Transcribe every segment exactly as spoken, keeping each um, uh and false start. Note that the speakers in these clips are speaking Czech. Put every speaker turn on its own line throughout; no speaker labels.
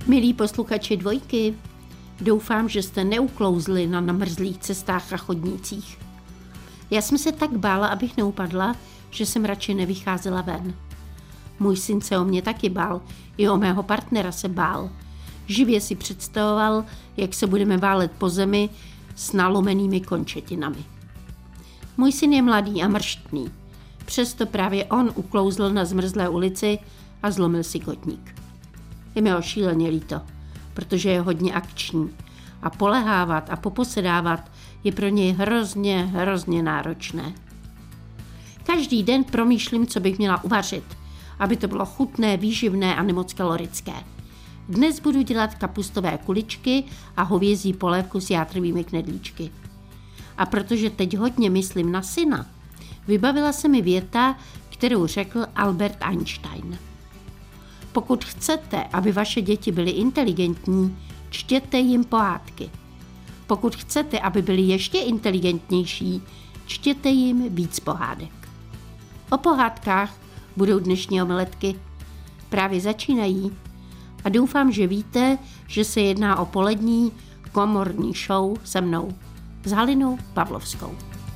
Milí posluchači Dvojky, doufám, že jste neuklouzli na namrzlých cestách a chodnících. Já jsem se tak bála, abych neupadla, že jsem radši nevycházela ven. Můj syn se o mě taky bál, i o mého partnera se bál. Živě si představoval, jak se budeme válet po zemi s nalomenými končetinami. Můj syn je mladý a mrštný, přesto právě on uklouzl na zmrzlé ulici a zlomil si kotník. Je mi ho šíleně líto, protože je hodně akční a polehávat a poposedávat je pro něj hrozně, hrozně náročné. Každý den promýšlím, co bych měla uvařit, aby to bylo chutné, výživné a nemoc kalorické. Dnes budu dělat kapustové kuličky a hovězí polévku s játrovými knedlíčky. A protože teď hodně myslím na syna, vybavila se mi věta, kterou řekl Albert Einstein. Pokud chcete, aby vaše děti byly inteligentní, čtěte jim pohádky. Pokud chcete, aby byly ještě inteligentnější, čtěte jim víc pohádek. O pohádkách budou dnešní omeletky. Právě začínají a doufám, že víte, že se jedná o polední komorní show se mnou, s Halinou Pavlovskou.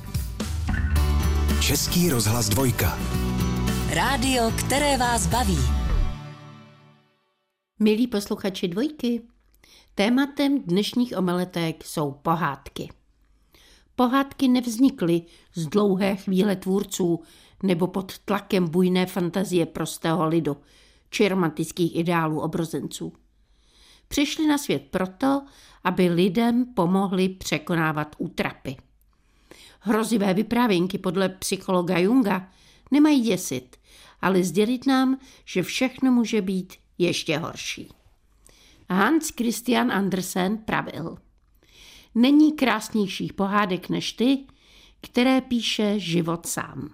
Český rozhlas Dvojka.
Rádio, které vás baví.
Milí posluchači Dvojky, tématem dnešních omeletek jsou pohádky. Pohádky nevznikly z dlouhé chvíle tvůrců nebo pod tlakem bujné fantazie prostého lidu či romantických ideálů obrozenců. Přišly na svět proto, aby lidem pomohli překonávat útrapy. Hrozivé vyprávěnky podle psychologa Junga nemají děsit, ale sdělit nám, že všechno může být ještě horší. Hans Christian Andersen pravil: není krásnějších pohádek než ty, které píše život sám.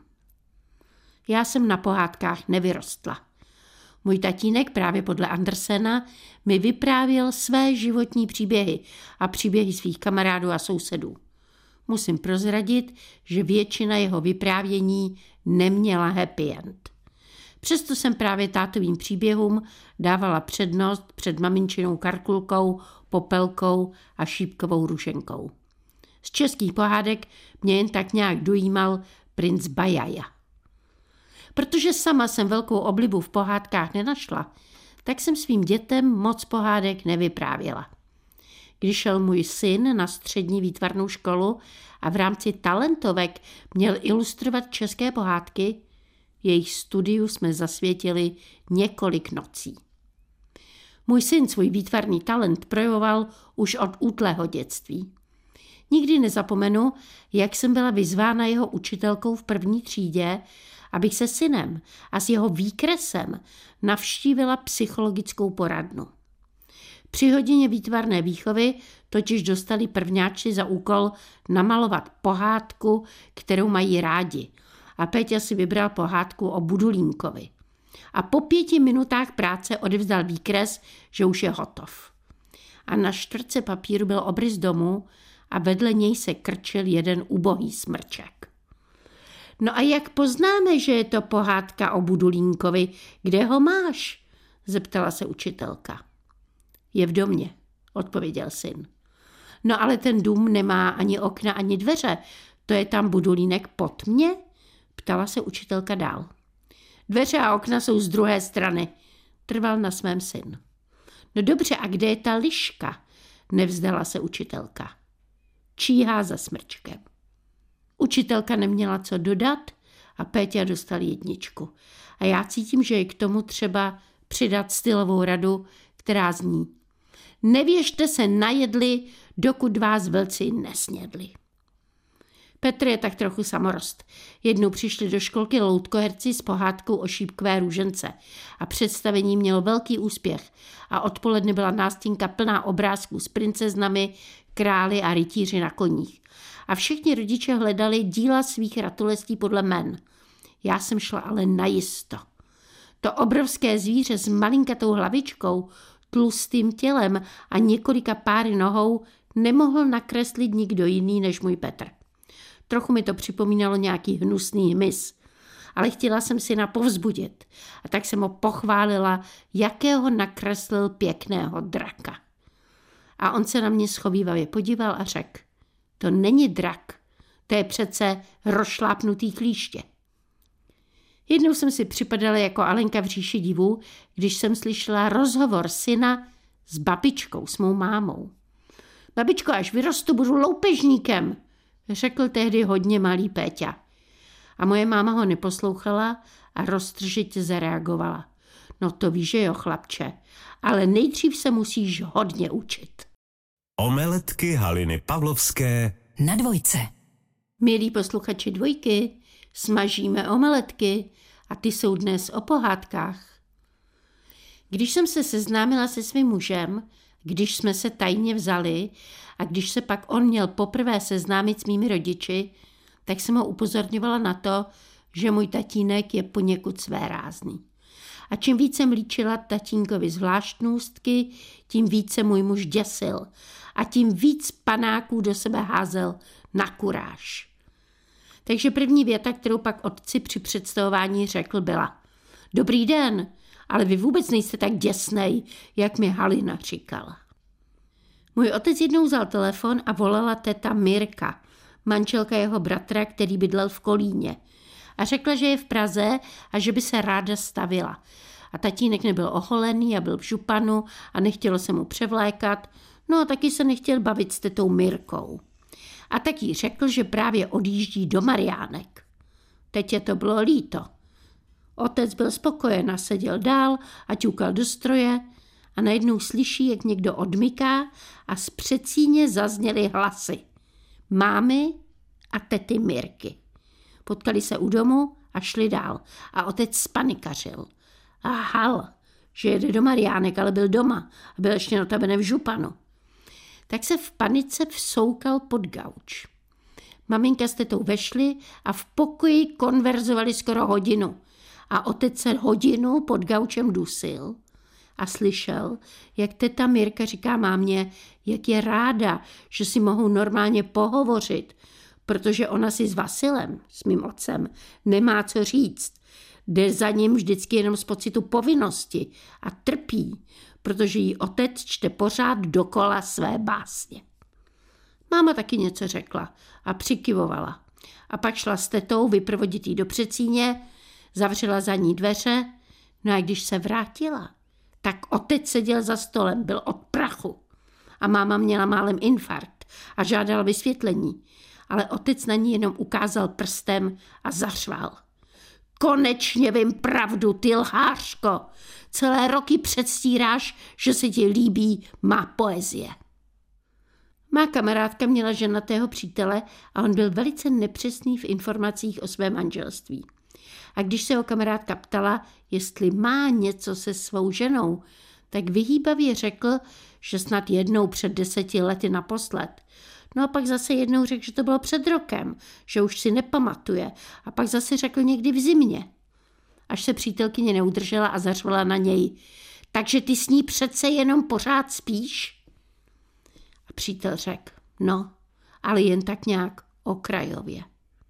Já jsem na pohádkách nevyrostla. Můj tatínek právě podle Andersena mi vyprávěl své životní příběhy a příběhy svých kamarádů a sousedů. Musím prozradit, že většina jeho vyprávění neměla happy end. Přesto jsem právě tátovým příběhům dávala přednost před maminčinou Karkulkou, Popelkou a Šípkovou Rušenkou. Z českých pohádek mě jen tak nějak dojímal princ Bajaja. Protože sama jsem velkou oblibu v pohádkách nenašla, tak jsem svým dětem moc pohádek nevyprávěla. Když šel můj syn na střední výtvarnou školu a v rámci talentovek měl ilustrovat české pohádky, jejich studiu jsme zasvětili několik nocí. Můj syn svůj výtvarný talent projevoval už od útlého dětství. Nikdy nezapomenu, jak jsem byla vyzvána jeho učitelkou v první třídě, abych se synem a s jeho výkresem navštívila psychologickou poradnu. Při hodině výtvarné výchovy totiž dostali prvňáčci za úkol namalovat pohádku, kterou mají rádi, a Péťa si vybral pohádku o Budulínkovi. A po pěti minutách práce odevzdal výkres, že už je hotov. A na čtvrtce papíru byl obrys domu a vedle něj se krčil jeden ubohý smrček. No a jak poznáme, že je to pohádka o Budulínkovi? Kde ho máš? Zeptala se učitelka. Je v domě, odpověděl syn. No ale ten dům nemá ani okna, ani dveře. To je tam Budulínek pod mě? Ptala se učitelka dál. Dveře a okna jsou z druhé strany, trval na svém syn. No dobře, a kde je ta liška? Nevzdala se učitelka. Číhá za smrčkem. Učitelka neměla co dodat a Péťa dostal jedničku. A já cítím, že je k tomu třeba přidat stylovou radu, která zní: nevěžte se najedli, dokud vás vlci nesnědli. Petr je tak trochu samorost. Jednou přišli do školky loutkoherci s pohádkou o Šípkové Růžence a představení mělo velký úspěch a odpoledne byla nástěnka plná obrázků s princeznami, králi a rytíři na koních. A všichni rodiče hledali díla svých ratolestí podle jmen. Já jsem šla ale najisto. To obrovské zvíře s malinkatou hlavičkou, tlustým tělem a několika páry nohou nemohl nakreslit nikdo jiný než můj Petr. Trochu mi to připomínalo nějaký hnusný hmyz. ale chtěla jsem syna povzbudit a tak jsem ho pochválila, jakého nakreslil pěkného draka. A on se na mě schovívavě podíval a řekl, to není drak, to je přece rozšlápnutý klíště. Jednou jsem si připadala jako Alenka v říši divů, když jsem slyšela rozhovor syna s babičkou, s mou mámou. Babičko, až vyrostu, budu loupežníkem, řekl tehdy hodně malý Péťa. A moje máma ho neposlouchala a roztržitě zareagovala. No to víš, že jo, chlapče, ale nejdřív se musíš hodně učit.
Omeletky Haliny Pavlovské
na Dvojce.
Milí posluchači Dvojky, smažíme omeletky a ty jsou dnes o pohádkách. Když jsem se seznámila se svým mužem, když jsme se tajně vzali a když se pak on měl poprvé seznámit s mými rodiči, tak jsem ho upozorňovala na to, že můj tatínek je poněkud svérázný. A čím více mlíčila tatínkovi zvláštnostky, tím více můj muž děsil a tím víc panáků do sebe házel na kuráž. Takže první věta, kterou pak otci při představování řekl, byla: Dobrý den, ale vy vůbec nejste tak děsnej, jak mi Halina říkala. Můj otec jednou vzal telefon a volala teta Mirka, manželka jeho bratra, který bydlel v Kolíně. A řekla, že je v Praze a že by se ráda stavila. A tatínek nebyl oholený a byl v županu a nechtělo se mu převlékat, no a taky se nechtěl bavit s tetou Mirkou. A tak jí řekl, že právě odjíždí do Mariánek. Teď je to bylo líto. Otec byl spokojen a seděl dál a ťukal do stroje a najednou slyší, jak někdo odmyká a z předsíně zazněly hlasy. Mámy a tety Mirky. Potkali se u domu a šli dál a otec spanikařil. A hal, že jede do Mariánek, ale byl doma a byl ještě notabene v županu. Tak se v panice vsoukal pod gauč. Maminka s tetou vešli a v pokoji konverzovali skoro hodinu. A otec se hodinu pod gaučem dusil a slyšel, jak teta Mirka říká mámě, jak je ráda, že si mohou normálně pohovořit, protože ona si s Vasilem, s mým otcem, nemá co říct. Jde za ním vždycky jenom z pocitu povinnosti a trpí, protože jí otec čte pořád dokola své básně. Máma taky něco řekla a přikyvovala. A pak šla s tetou vyprovodit jí do předsíně, zavřela za ní dveře, no a když se vrátila, tak otec seděl za stolem, byl od prachu. A máma měla málem infarkt a žádala vysvětlení, ale otec na ní jenom ukázal prstem a zařval. Konečně vím pravdu, ty lhářko. Celé roky předstíráš, že se ti líbí má poezie. Má kamarádka měla ženatého přítele a on byl velice nepřesný v informacích o svém manželství. A když se ho kamarádka ptala, jestli má něco se svou ženou, tak vyhýbavě řekl, že snad jednou před deseti lety naposled. No a pak zase jednou řekl, že to bylo před rokem, že už si nepamatuje. A pak zase řekl někdy v zimě. Až se přítelkyně neudržela a zařvala na něj. Takže ty s ní přece jenom pořád spíš? A přítel řekl, no, ale jen tak nějak okrajově.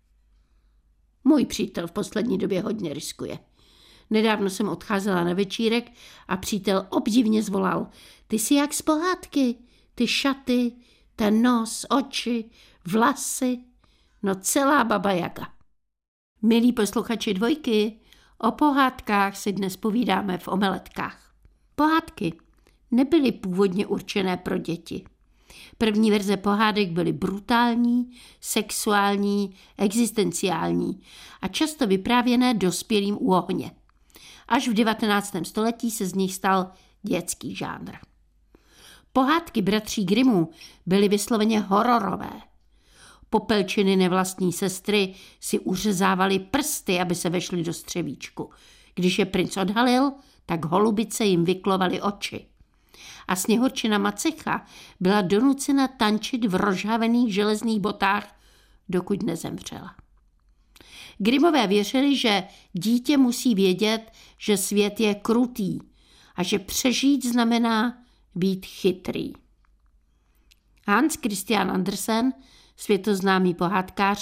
Můj přítel v poslední době hodně riskuje. Nedávno jsem odcházela na večírek a přítel obdivně zvolal. Ty jsi jak z pohádky, ty šaty, ten nos, oči, vlasy, no celá baba Jaga. Milí posluchači Dvojky, o pohádkách si dnes povídáme v omeletkách. Pohádky nebyly původně určené pro děti. První verze pohádek byly brutální, sexuální, existenciální a často vyprávěné dospělým u ohně. Až v devatenáctém století se z nich stal dětský žánr. Pohádky bratří Grimmů byly vysloveně hororové. Popelčiny nevlastní sestry si uřezávaly prsty, aby se vešly do střevíčku. Když je princ odhalil, tak holubice jim vyklovaly oči. A Sněhurčina Macecha byla donucena tančit v rozžhavených železných botách, dokud nezemřela. Grimmové věřili, že dítě musí vědět, že svět je krutý a že přežít znamená být chytrý. Hans Christian Andersen, světoznámý pohádkář,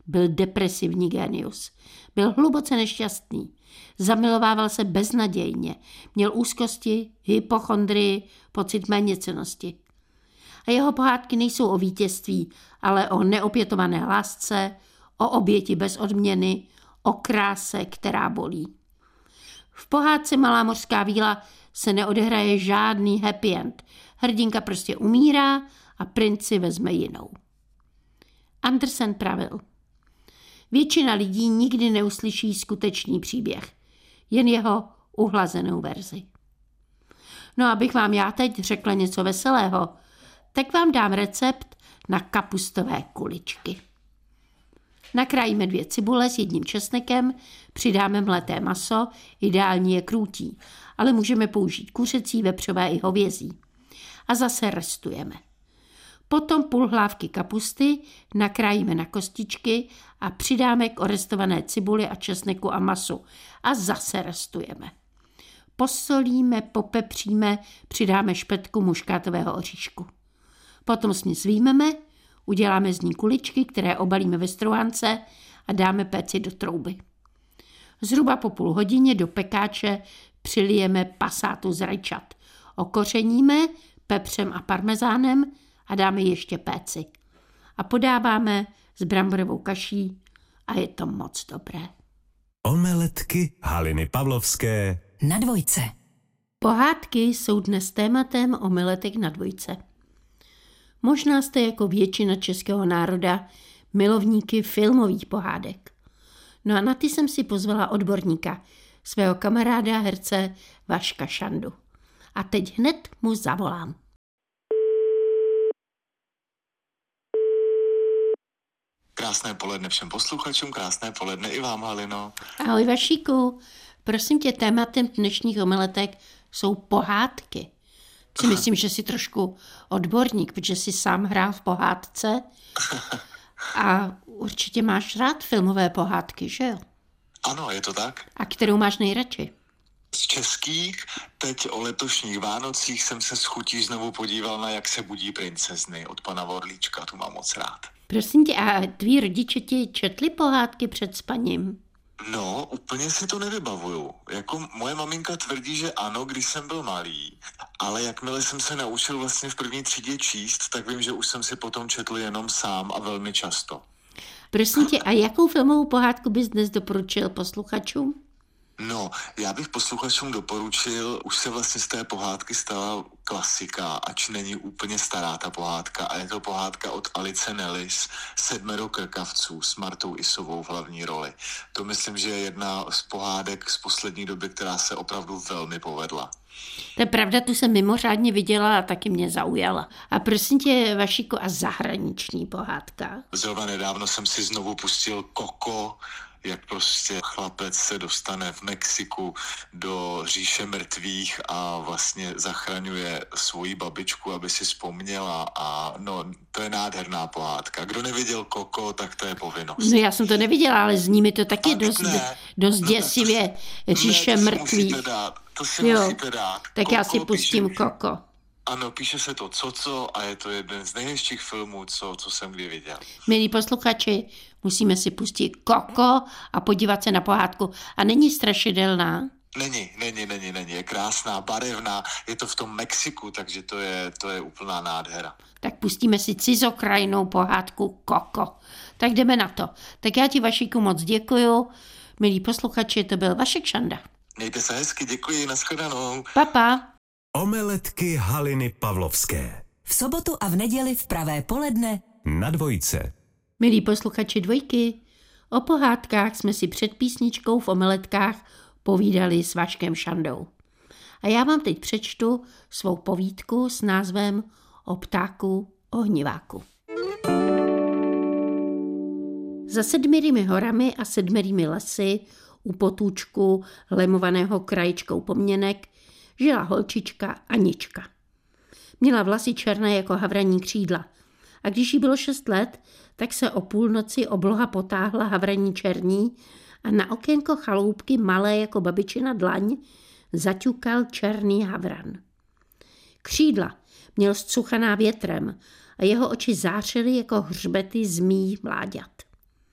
Byl depresivní génius. Byl hluboce nešťastný. Zamilovával se beznadějně. Měl úzkosti, hypochondrii, pocit méněcennosti. A jeho pohádky nejsou o vítězství, ale o neopětované lásce, o oběti bez odměny, o kráse, která bolí. V pohádce Malá mořská víla se neodehraje žádný happy end. Hrdinka prostě umírá a princ si vezme jinou. Andersen pravil: většina lidí nikdy neuslyší skutečný příběh, jen jeho uhlazenou verzi. No, abych vám já teď řekla něco veselého, tak vám dám recept na kapustové kuličky. Nakrájíme dvě cibule s jedním česnekem, přidáme mleté maso, ideální je krůtí, ale můžeme použít kuřecí, vepřové i hovězí. A zase restujeme. Potom půl hlávky kapusty nakrájíme na kostičky a přidáme k orestované cibuli a česneku a masu a zase restujeme. Posolíme, popepříme, přidáme špetku muškátového oříšku. Potom směs vyjmeme, uděláme z ní kuličky, které obalíme ve strouhance a dáme péci do trouby. Zhruba po půl hodině do pekáče přilijeme pasátu z rajčat. Okořeníme pepřem a parmezánem a dáme ještě péci. A podáváme s bramborovou kaší a je to moc dobré.
Omeletky Haliny Pavlovské
na dvojce.
Pohádky jsou dnes tématem omeletek na dvojce. Možná jste jako většina českého národa milovníky filmových pohádek. No a na ty jsem si pozvala odborníka, svého kamaráda herce Vaška Šandu. A teď hned mu zavolám.
Krásné poledne všem posluchačům, krásné poledne i vám, Halino.
Ahoj Vašíku, prosím tě, tématem dnešních omeletek jsou pohádky. Si myslím, že jsi trošku odborník, protože jsi sám hrál v pohádce a určitě máš rád filmové pohádky, že jo?
Ano, je to tak.
A kterou máš nejradši?
Z českých, teď o letošních Vánocích jsem se s chutí znovu podíval na Jak se budí princezny od pana Vorlíčka, tu mám moc rád.
Prosím tě, a tví rodiče ti četli pohádky před spaním?
No, úplně si to nevybavuju. Jako moje maminka tvrdí, že ano, když jsem byl malý, ale jakmile jsem se naučil vlastně v první třídě číst, tak vím, že už jsem si potom četl jenom sám a velmi často.
Prosím tě, a jakou filmovou pohádku bys dnes doporučil posluchačům?
No, já bych posluchačům doporučil, už se vlastně z té pohádky stala klasika, ač není úplně stará ta pohádka, a je to pohádka od Alice Nellis, Sedmero krkavců s Martou Isovou v hlavní roli. To myslím, že je jedna z pohádek z poslední doby, která se opravdu velmi povedla.
To je pravda, tu jsem mimořádně viděla a taky mě zaujala. A prosím tě, Vašíku, a zahraniční pohádka?
Zrovna nedávno jsem si znovu pustil Coco, jak prostě chlapec se dostane v Mexiku do říše mrtvých a vlastně zachraňuje svoji babičku, aby si vzpomněla, a no, to je nádherná pohádka. Kdo neviděl Coco, tak to je povinnost.
No já jsem to neviděla, ale zní mi to taky
tak
dost,
ne,
dost
no,
děsivě,
to,
říše
ne, to
mrtvých.
Si dát, to si
jo,
musíte dát.
tak
Coco,
já si pustím
píše,
Coco.
Ano, píše se to Coco a je to jeden z nejhezčích filmů, co, co jsem kdy viděl.
Milí posluchači, musíme si pustit Coco a podívat se na pohádku. A není strašidelná?
Není, není, není, není. Je krásná, barevná, je to v tom Mexiku, takže to je, to je úplná nádhera.
Tak pustíme si cizokrajnou pohádku Coco. Tak jdeme na to. Tak já ti, Vašíku, moc děkuju. Milí posluchači, to byl Vašek Šanda.
Mějte se hezky, děkuji, nashledanou.
Papa.
Omeletky Haliny Pavlovské.
V sobotu a v neděli v pravé poledne
Na dvojce.
Milí posluchači dvojky, o pohádkách jsme si před písničkou v omeletkách povídali s Vaškem Šandou. A já vám teď přečtu svou povídku s názvem O ptáku ohniváku. Za sedmými horami a sedmerými lesy u potůčku lemovaného krajičkou pomněnek žila holčička Anička. Měla vlasy černé jako havraní křídla a když jí bylo šest let, tak se o půlnoci obloha potáhla havraní černí a na okénko chaloupky malé jako babičina dlaň zaťukal černý havran. Křídla měl zcuchaná větrem a jeho oči zářily jako hřbety zmí mláďat.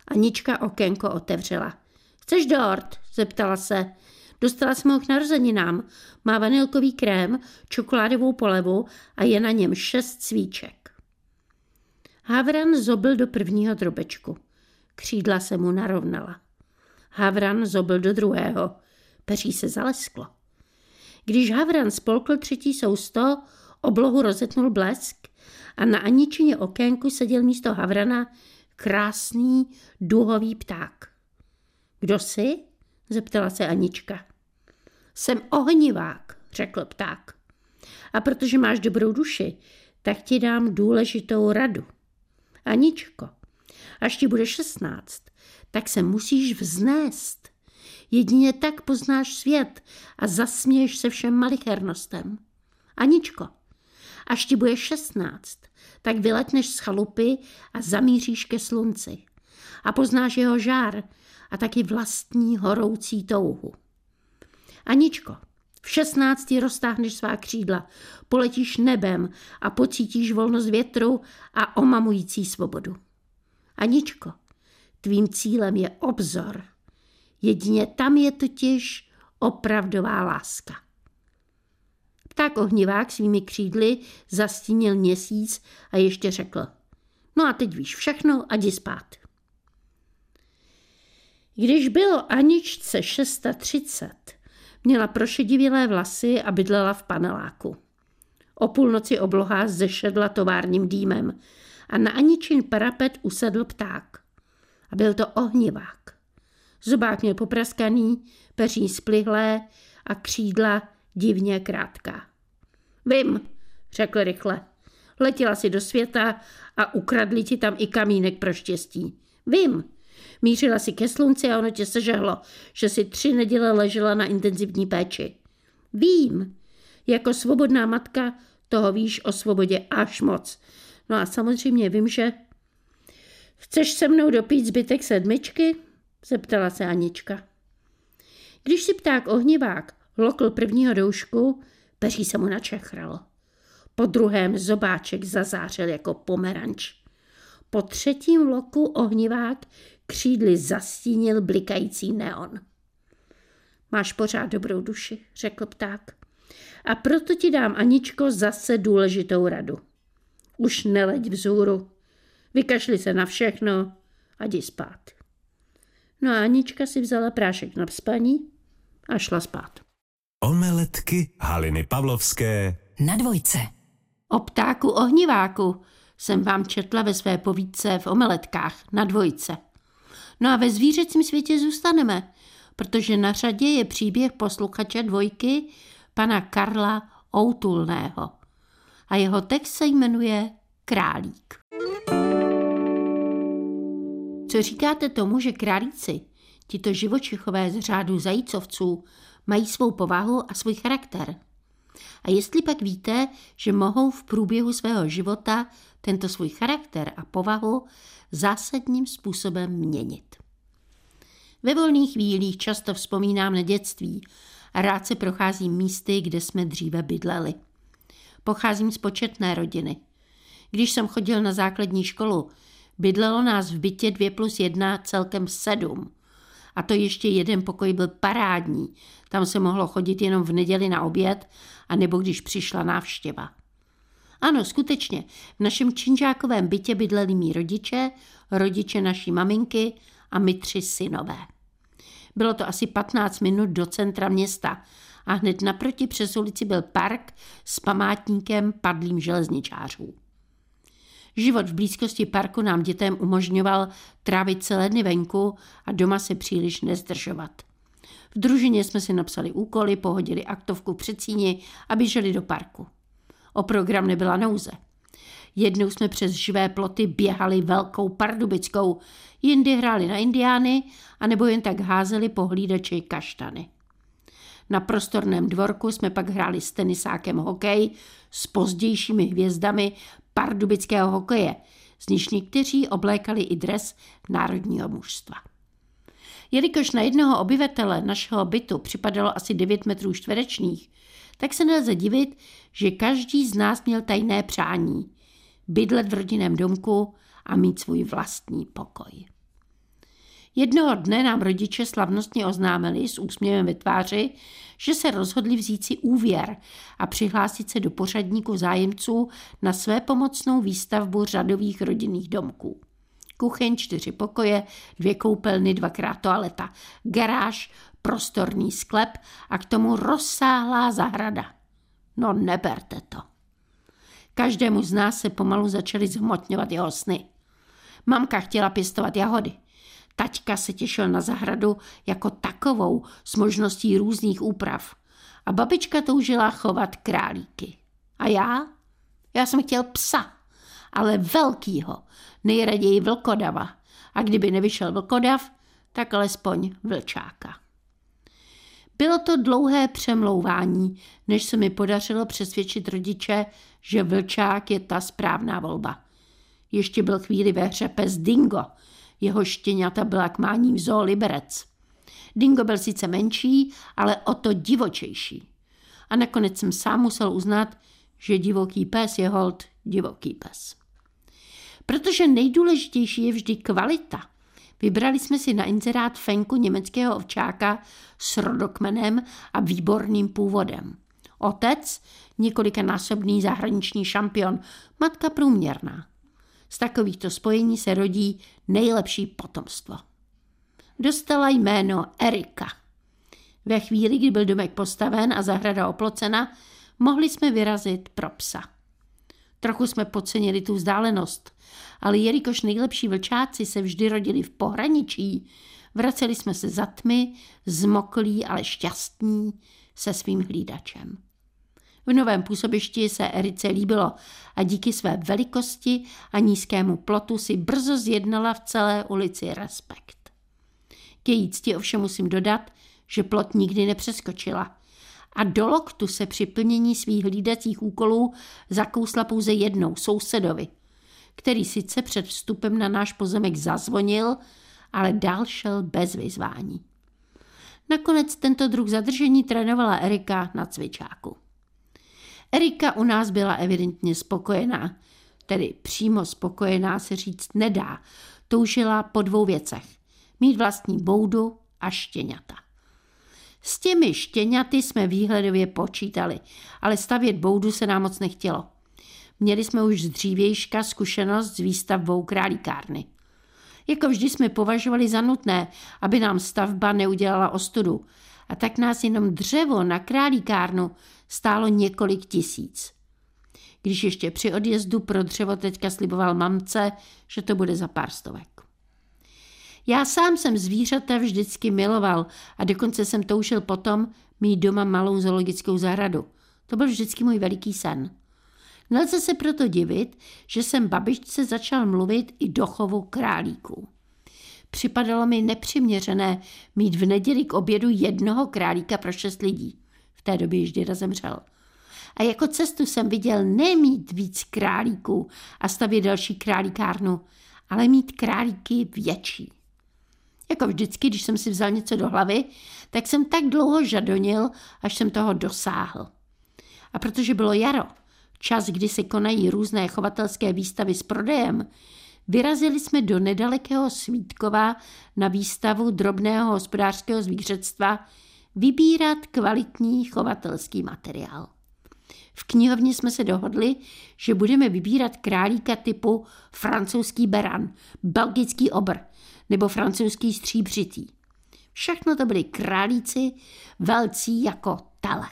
Anička okénko otevřela. Chceš dort? Zeptala se. Dostala jsem ho k narozeninám. Má vanilkový krém, čokoládovou polevu a je na něm šest svíček. Havran zobl do prvního drobečku. Křídla se mu narovnala. Havran zobl do druhého. Peří se zalesklo. Když Havran spolkl třetí sousto, oblohu rozetnul blesk a na Aničině okénku seděl místo Havrana krásný duhový pták. Kdo jsi? Zeptala se Anička. Jsem ohnivák, řekl pták. A protože máš dobrou duši, tak ti dám důležitou radu. Aničko, až ti bude šestnáct, tak se musíš vznést. Jedině tak poznáš svět a zasměješ se všem malichernostem. Aničko, až ti bude šestnáct, tak vyletneš z chalupy a zamíříš ke slunci. A poznáš jeho žár a taky vlastní horoucí touhu. Aničko, v šestnácti roztáhneš svá křídla, poletíš nebem a pocítíš volnost větru a omamující svobodu. Aničko, tvým cílem je obzor. Jedině tam je totiž opravdová láska. Pták ohnivák svými křídly zastínil měsíc a ještě řekl: no a teď víš všechno a jdi spát. Když bylo Aničce třicet šest, měla prošedivělé vlasy a bydlela v paneláku. O půlnoci obloha zešedla továrním dýmem a na Aničin parapet usedl pták. A byl to ohnivák. Zobák měl popraskaný, peří splihlé a křídla divně krátká. Vím, řekl rychle. Letěla si do světa a ukradli ti tam i kamínek pro štěstí. Vím. Mířila si ke slunci a ono tě sežehlo, že si tři neděle ležela na intenzivní péči. Vím. Jako svobodná matka toho víš o svobodě až moc. No a samozřejmě vím, že... Chceš se mnou dopít zbytek sedmičky? Zeptala se Anička. Když si pták ohnivák lokl prvního doušku, peří se mu načechralo. Po druhém zobáček zazářil jako pomeranč. Po třetím loku ohnivák křídly zastínil blikající neon. Máš pořád dobrou duši, řekl pták. A proto ti dám, Aničko, zase důležitou radu. Už neleď vzhůru, vykašli se na všechno a jdi spát. No a Anička si vzala prášek na spaní a šla spát.
Omeletky Haliny Pavlovské
na Dvojce.
O ptáku ohniváku jsem vám četla ve své povídce v Omeletkách na Dvojce. No a ve zvířecím světě zůstaneme, protože na řadě je příběh posluchače Dvojky pana Karla Outulného. A jeho text se jmenuje Králík. Co říkáte tomu, že králíci, tito živočichové z řádu zajícovců, mají svou povahu a svůj charakter? A jestli pak víte, že mohou v průběhu svého života tento svůj charakter a povahu zásadním způsobem měnit. Ve volných chvílích často vzpomínám na dětství a rád se procházím místy, kde jsme dříve bydleli. Pocházím z početné rodiny. Když jsem chodil na základní školu, bydlelo nás v bytě dva plus jedna celkem sedm. A to ještě jeden pokoj byl parádní. Tam se mohlo chodit jenom v neděli na oběd, anebo když přišla návštěva. Ano, skutečně, v našem činžákovém bytě bydleli mí rodiče, rodiče naší maminky a my tři synové. Bylo to asi patnáct minut do centra města a hned naproti přes ulici byl park s památníkem padlým železničářů. Život v blízkosti parku nám dětem umožňoval trávit celé dny venku a doma se příliš nezdržovat. V družině jsme si napsali úkoly, pohodili aktovku v předsíni a běželi do parku. O program nebyla nouze. Jednou jsme přes živé ploty běhali velkou pardubickou, jindy hráli na indiány anebo jen tak házeli po hlídači kaštany. Na prostorném dvorku jsme pak hráli s tenisákem hokej s pozdějšími hvězdami pardubického hokeje, z nichž někteří oblékali i dres národního mužstva. Jelikož na jednoho obyvatele našeho bytu připadalo asi devět metrů čtverečních, tak se nelze divit, že každý z nás měl tajné přání – bydlet v rodinném domku a mít svůj vlastní pokoj. Jednoho dne nám rodiče slavnostně oznámili s úsměvem ve tváři, že se rozhodli vzít si úvěr a přihlásit se do pořadníku zájemců na své pomocnou výstavbu řadových rodinných domků. Kuchyň, čtyři pokoje, dvě koupelny, dvakrát toaleta, garáž, prostorný sklep a k tomu rozsáhlá zahrada. No neberte to. Každému z nás se pomalu začaly zhmotňovat jeho sny. Mamka chtěla pěstovat jahody. Taťka se těšil na zahradu jako takovou s možností různých úprav. A babička toužila chovat králíky. A já? Já jsem chtěl psa, ale velkýho, nejraději vlkodava. A kdyby nevyšel vlkodav, tak alespoň vlčáka. Bylo to dlouhé přemlouvání, než se mi podařilo přesvědčit rodiče, že vlčák je ta správná volba. Ještě byl chvíli ve hře pes Dingo, jeho štěňata byla k mání v zoo Liberec. Dingo byl sice menší, ale o to divočejší. A nakonec jsem sám musel uznat, že divoký pes je holt divoký pes. Protože nejdůležitější je vždy kvalita. Vybrali jsme si na inzerát Fenku německého ovčáka s rodokmenem a výborným původem. Otec, několikanásobný zahraniční šampion, matka průměrná. Z takovýchto spojení se rodí nejlepší potomstvo. Dostala jméno Erika. Ve chvíli, kdy byl domek postaven a zahrada oplocena, mohli jsme vyrazit pro psa. Trochu jsme podcenili tu vzdálenost, ale jelikož nejlepší vlčáci se vždy rodili v pohraničí, vraceli jsme se za tmy, zmoklí, ale šťastní, se svým hlídačem. V novém působišti se Erice líbilo a díky své velikosti a nízkému plotu si brzo zjednala v celé ulici respekt. K její cti ovšem musím dodat, že plot nikdy nepřeskočila a do loktu se při plnění svých hlídacích úkolů zakousla pouze jednou sousedovi, který sice před vstupem na náš pozemek zazvonil, ale dál šel bez vyzvání. Nakonec tento druh zadržení trénovala Erika na cvičáku. Erika u nás byla evidentně spokojená, tedy přímo spokojená se říct nedá, toužila po dvou věcech. Mít vlastní boudu a štěňata. S těmi štěňaty jsme výhledově počítali, ale stavět boudu se nám moc nechtělo. Měli jsme už z dřívějška zkušenost s výstavbou králíkárny. Jako vždy jsme považovali za nutné, aby nám stavba neudělala ostudu, a tak nás jenom dřevo na králíkárnu stálo několik tisíc. Když ještě při odjezdu pro dřevo teďka sliboval mamce, že to bude za pár stovek. Já sám jsem zvířata vždycky miloval a dokonce jsem toužil potom mít doma malou zoologickou zahradu. To byl vždycky můj veliký sen. Nelze se proto divit, že jsem babičce začal mluvit i do chovu králíků. Připadalo mi nepřiměřené mít v neděli k obědu jednoho králíka pro šest lidí. V té době již děda zemřel. A jako cestu jsem viděl nemít víc králíků a stavět další králíkárnu, ale mít králíky větší. Jako vždycky, když jsem si vzal něco do hlavy, tak jsem tak dlouho žadonil, až jsem toho dosáhl. A protože bylo jaro, čas, kdy se konají různé chovatelské výstavy s prodejem, vyrazili jsme do nedalekého Svítkova na výstavu drobného hospodářského zvířectva vybírat kvalitní chovatelský materiál. V knihovně jsme se dohodli, že budeme vybírat králíka typu francouzský beran, belgický obr nebo francouzský stříbřitý. Všechno to byli králíci velcí jako tele.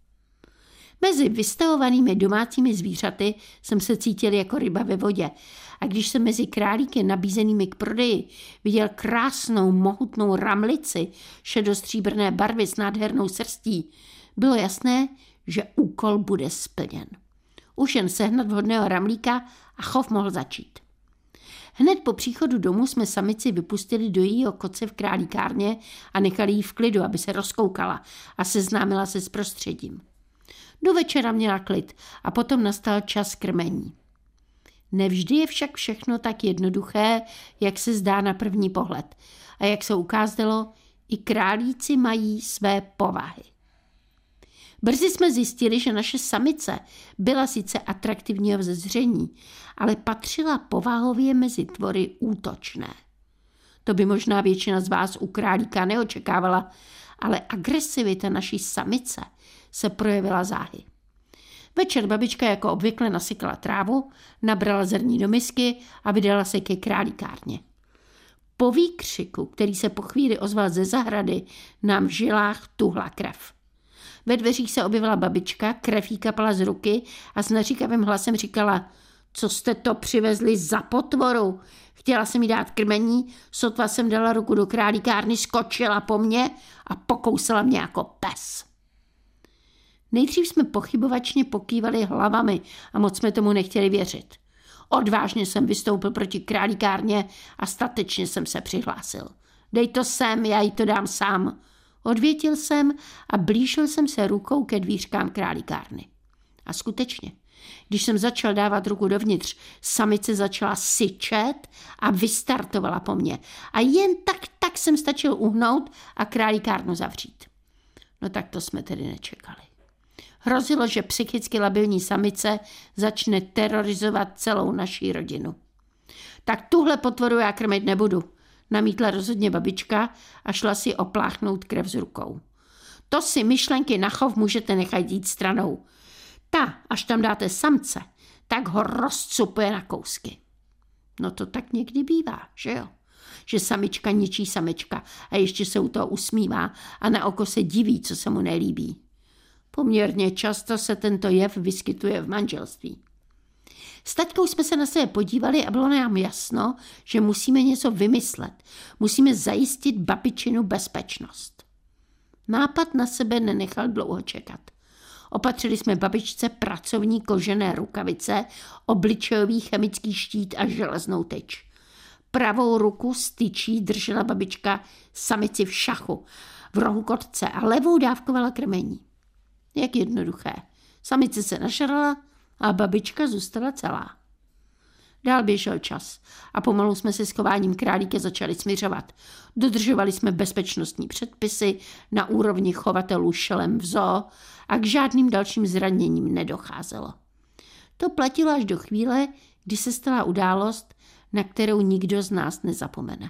Mezi vystavovanými domácími zvířaty jsem se cítil jako ryba ve vodě a když jsem mezi králíky nabízenými k prodeji viděl krásnou mohutnou ramlici šedostříbrné barvy s nádhernou srstí, bylo jasné, že úkol bude splněn. Už jen sehnat vhodného ramlíka a chov mohl začít. Hned po příchodu domů jsme samici vypustili do jejího koce v králíkárně a nechali ji v klidu, aby se rozkoukala a seznámila se s prostředím. Do večera měla klid a potom nastal čas krmení. Nevždy je však všechno tak jednoduché, jak se zdá na první pohled. A jak se ukázalo, i králíci mají své povahy. Brzy jsme zjistili, že naše samice byla sice atraktivního vzezření, ale patřila povahově mezi tvory útočné. To by možná většina z vás u králíka neočekávala, ale agresivita naší samice se projevila záhy. Večer babička jako obvykle nasekala trávu, nabrala zrní do misky a vydala se ke králíkárně. Po výkřiku, který se po chvíli ozval ze zahrady, nám v žilách tuhla krev. Ve dveřích se objevila babička, krev jí kapala z ruky a s naříkavým hlasem říkala: co jste to přivezli za potvoru? Chtěla jsem jí dát krmení, sotva jsem dala ruku do králíkárny, skočila po mně a pokousala mě jako pes. Nejdřív jsme pochybovačně pokývali hlavami a moc jsme tomu nechtěli věřit. Odvážně jsem vystoupil proti králíkárně a statečně jsem se přihlásil. Dej to sem, já jí to dám sám. Odvětil jsem a blížil jsem se rukou ke dvířkám králíkárny. A skutečně, když jsem začal dávat ruku dovnitř, samice začala syčet a vystartovala po mně. A jen tak, tak jsem stačil uhnout a králíkárnu zavřít. No tak to jsme tedy nečekali. Hrozilo, že psychicky labilní samice začne terorizovat celou naší rodinu. Tak tuhle potvoru já krmit nebudu, namítla rozhodně babička a šla si opláchnout krev z rukou. To si myšlenky na chov můžete nechat jít stranou. Ta, až tam dáte samce, tak ho rozcupuje na kousky. No to tak někdy bývá, že jo? Že samička ničí samečka a ještě se u toho usmívá a na oko se diví, co se mu nelíbí. Poměrně často se tento jev vyskytuje v manželství. S taťkou jsme se na sebe podívali a bylo nám jasno, že musíme něco vymyslet. Musíme zajistit babičinu bezpečnost. Nápad na sebe nenechal dlouho čekat. Opatřili jsme babičce pracovní kožené rukavice, obličejový chemický štít a železnou tyč. Pravou ruku z tyčí držela babička samici v šachu, v rohu kotce a levou dávkovala krmení. Jak jednoduché. Samice se našarala a babička zůstala celá. Dál běžel čas a pomalu jsme se s chováním králíka začali smiřovat. Dodržovali jsme bezpečnostní předpisy na úrovni chovatelů šelem v zoo a k žádným dalším zraněním nedocházelo. To platilo až do chvíle, kdy se stala událost, na kterou nikdo z nás nezapomene.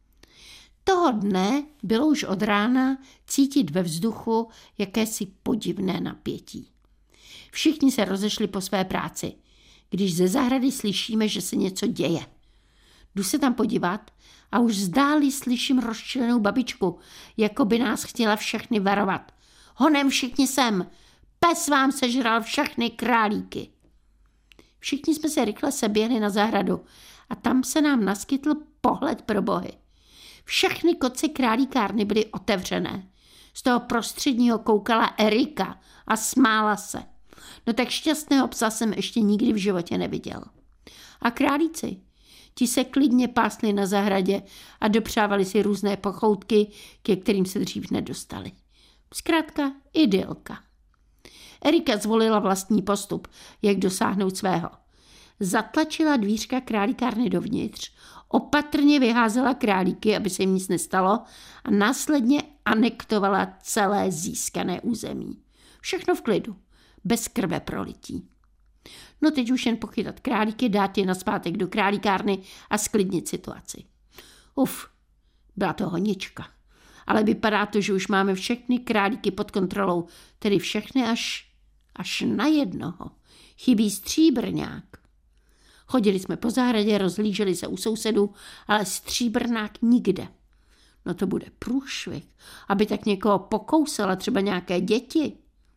Toho dne bylo už od rána cítit ve vzduchu jakési podivné napětí. Všichni se rozešli po své práci, když ze zahrady slyšíme, že se něco děje. Jdu se tam podívat a už zdáli slyším rozčilenou babičku, jako by nás chtěla všechny varovat. Honem všichni sem, pes vám sežral všechny králíky. Všichni jsme se rychle seběhli na zahradu a tam se nám naskytl pohled pro bohy. Všechny koce králíkárny byly otevřené. Z toho prostředního koukala Erika a smála se. No tak šťastného psa jsem ještě nikdy v životě neviděl. A králíci, ti se klidně pásli na zahradě a dopřávali si různé pochoutky, ke kterým se dřív nedostali. Zkrátka idylka. Erika zvolila vlastní postup, jak dosáhnout svého. Zatlačila dvířka králíkárny dovnitř, opatrně vyházela králíky, aby se jim nic nestalo, a následně anektovala celé získané území. Všechno v klidu, bez krve prolití. No teď už jen pochytat králíky, dát je nazpátek do králíkárny a sklidnit situaci. Uf, byla to honička. Ale vypadá to, že už máme všechny králíky pod kontrolou, tedy všechny až, až na jednoho. Chybí stříbrňák. Chodili jsme po zahradě, rozhlíželi se u sousedů, ale stříbrnák nikde. No to bude průšvih, aby tak někoho pokousala, třeba nějaké děti.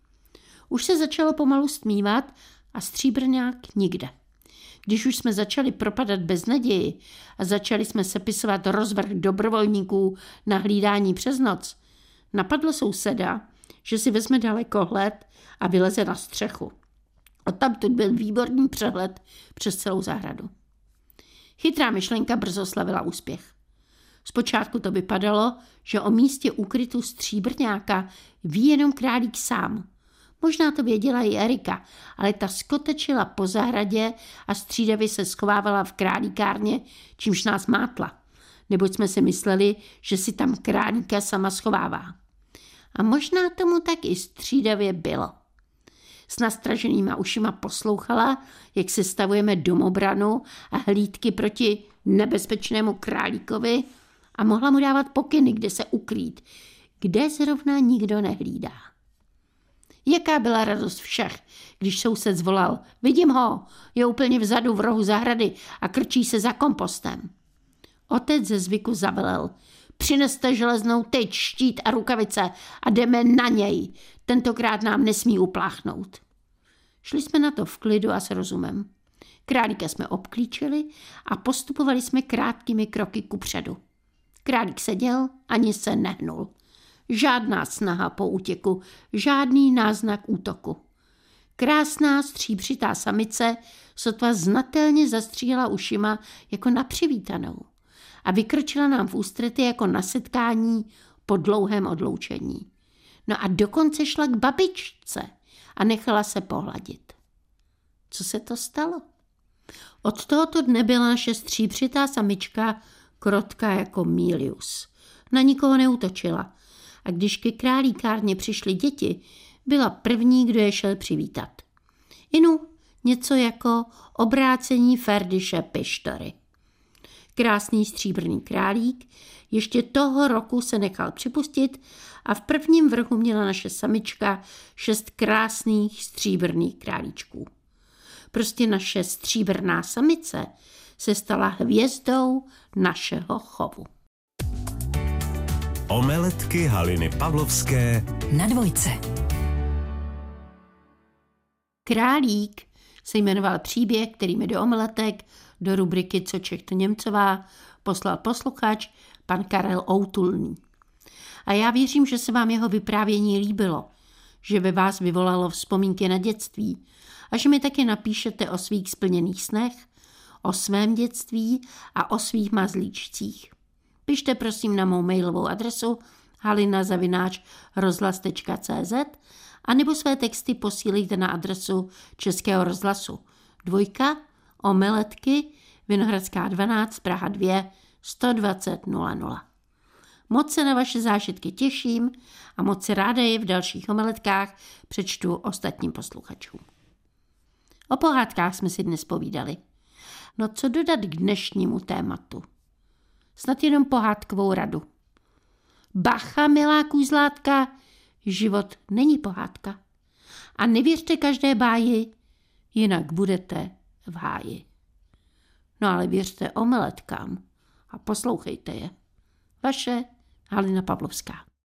Už se začalo pomalu stmívat a stříbrňák nikde. Když už jsme začali propadat bez naději a začali jsme sepisovat rozvrh dobrovolníků na hlídání přes noc, napadlo souseda, že si vezme dalekohled a vyleze na střechu. Odtamtud byl výborný přehled přes celou zahradu. Chytrá myšlenka brzo slavila úspěch. Zpočátku to vypadalo, že o místě úkrytu stříbrňáka ví jenom králík sám. Možná to věděla i Erika, ale ta skotečila po zahradě a střídavě se schovávala v králíkárně, čímž nás mátla. Neboť jsme si mysleli, že si tam králíka sama schovává. A možná tomu tak i střídavě bylo. S nastraženýma ušima poslouchala, jak se stavujeme domobranu a hlídky proti nebezpečnému králíkovi, a mohla mu dávat pokyny, kde se ukrýt, kde zrovna nikdo nehlídá. Jaká byla radost všech, když soused zvolal: vidím ho, je úplně vzadu v rohu zahrady a krčí se za kompostem. Otec ze zvyku zavelel: přineste železnou tyč, štít a rukavice a jdeme na něj, tentokrát nám nesmí upláchnout. Šli jsme na to v klidu a s rozumem. Králíka jsme obklíčili a postupovali jsme krátkými kroky kupředu. Králík seděl, ani se nehnul. Žádná snaha po útěku, žádný náznak útoku. Krásná stříbřitá samice sotva znatelně zastříhala ušima jako na přivítanou a vykročila nám v ústrety jako na setkání po dlouhém odloučení. No a dokonce šla k babičce a nechala se pohladit. Co se to stalo? Od tohoto dne byla naše stříbřitá samička krotká jako Milius. Na nikoho neútočila a když ke králíkárně přišly děti, byla první, kdo je šel přivítat. Inu, něco jako obrácení Ferdiše Pištory. Krásný stříbrný králík ještě toho roku se nechal připustit a v prvním vrchu měla naše samička šest krásných stříbrných králíčků. Prostě naše stříbrná samice se stala hvězdou našeho chovu.
Omeletky Haliny Pavlovské
na Dvojce.
Králík se jmenoval příběh, který mi do omeletek, do rubriky Co Čech to Němcová poslal posluchač pan Karel Outulný. A já věřím, že se vám jeho vyprávění líbilo, že ve vás vyvolalo vzpomínky na dětství a že mi taky napíšete o svých splněných snech, o svém dětství a o svých mazlíčcích. Pište prosím na mou mailovou adresu halina zavináč rozhlas tečka cé zet a nebo své texty posílejte na adresu Českého rozhlasu dvojka, Omeletky, Vinohradská dvanáct, Praha dva, sto dvacet nula nula. Moc se na vaše zážitky těším a moc se ráda je v dalších omeletkách přečtu ostatním posluchačům. O pohádkách jsme si dnes povídali. No co dodat k dnešnímu tématu? Snad jenom pohádkovou radu. Bacha, milá kůzlátka, život není pohádka. A nevěřte každé báji, jinak budete v háji. No ale věřte omeletkám a poslouchejte je. Vaše Halina Pavlovská.